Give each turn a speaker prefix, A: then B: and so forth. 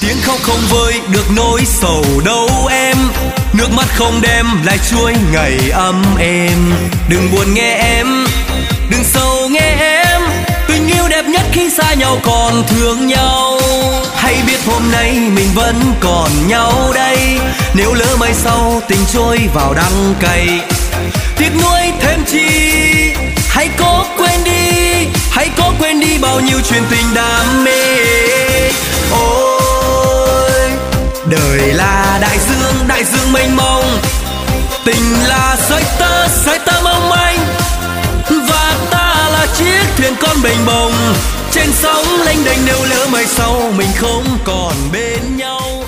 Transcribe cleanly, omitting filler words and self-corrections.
A: Tiếng khóc không vơi được nỗi sầu đâu em, nước mắt không đem lại chuối ngày ấm êm. Đừng buồn nghe em, đừng sầu nghe em, tình yêu đẹp nhất khi xa nhau còn thương nhau. Hãy biết hôm nay mình vẫn còn nhau đây, nếu lỡ mai sau tình trôi vào đắng cay, tiếc nuối thêm chi. Hãy cố quên đi, hãy cố quên đi bao nhiêu chuyện tình đam mê. Ôi đời là đại dương mênh mông, tình là sợi tơ mong manh, và ta là chiếc thuyền con bềnh bồng trên sóng lênh đênh. Nếu lỡ mai sau mình không còn bên nhau,